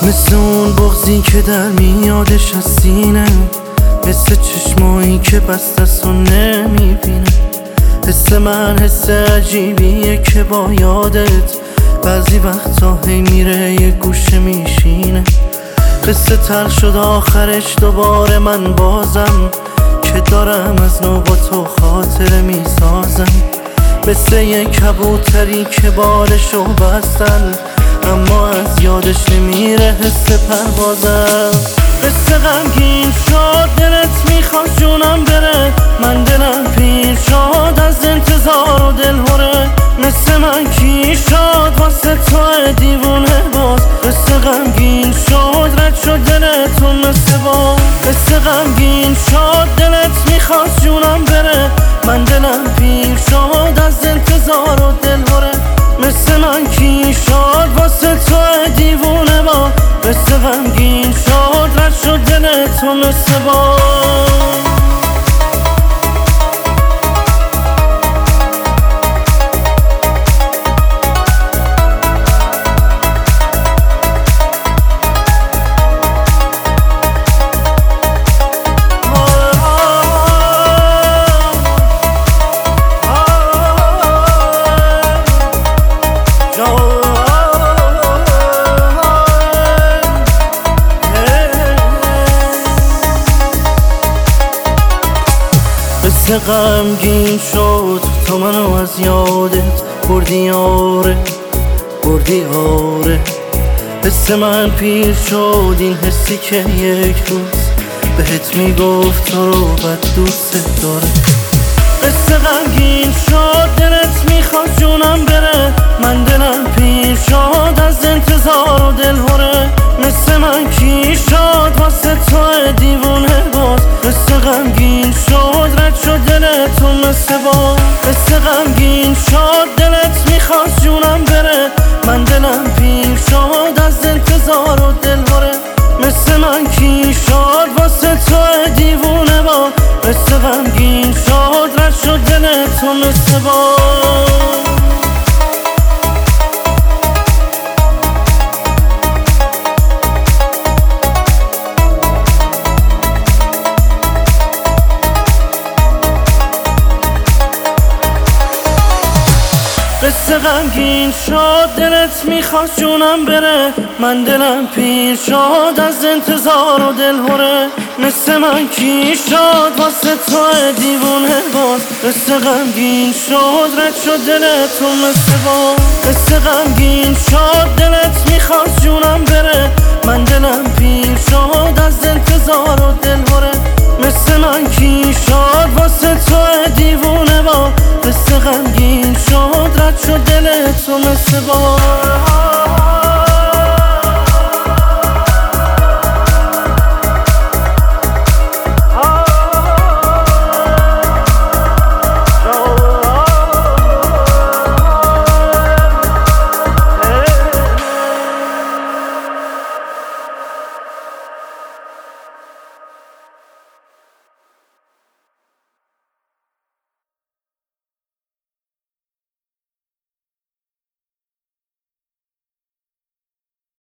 مثل اون بغضی که در میادش از سینه، مثل چشمایی که بست است و نمیبینه. حس من حس عجیبیه که با یادت بعضی وقتا هی میره یه گوشه میشینه. قصه تلخ شد آخرش دوباره من بازم، که دارم از نو با تو خاطره میسازم. مثل یه کبوتری که بالشو بستن، اما از یادش نمیره حس پروازم. قصه غمگین شد دلت میخواد جونم بره، من دلم پیر شد از انتظار و دلهوره. مثل من کی شد واسه تو دیوونه باز، قصه غمگین شد رد شد دلتون مثل باز. قصه غمگین شد دلت میخواد جونم بره، من دلم پیر شد از انتظار و دلهوره. مثل من کی شد واسه تو دیوونه با، قصه غمگین شد رد شد دلتون مثل باز. قصه غمگین شد تو منو از یادت بردی آره، بردی آره. حس من پیر شد این حسی که یک روز بهت میگفت تو رو بد دوست داره. قصه غمگین شد دلت میخواد جونم بره، من دلم پیر شد از انتظار و دلهوره. مثل من کی شد واسه تو دیوونه باز، قصه غمگین شد رد شد دلتون مثل باز. قصه غمگین شد دلت میخواد جونم بره، من دلم پیر شد از انتظار و دلهوره. مثل من کی شد واسه تو دیوونه باز، قصه غمگین شد رد شد دلتون مثل باز. قصه غمگین شد دلت میخواد جونم بره، من دلم پیر شد از انتظار و دلهوره. مثل من کی شد واسه تو دیوونه باز، قصه غمگین شد رد شد دلتون مثل باز. قصه غمگین شد دلت میخواد جونم بره، من دلم پیر شد از انتظار و دلهوره. مثل من کی شد واسه تو دیوونه باز، قصه غمگین شد رد شد دلتون مثل باز.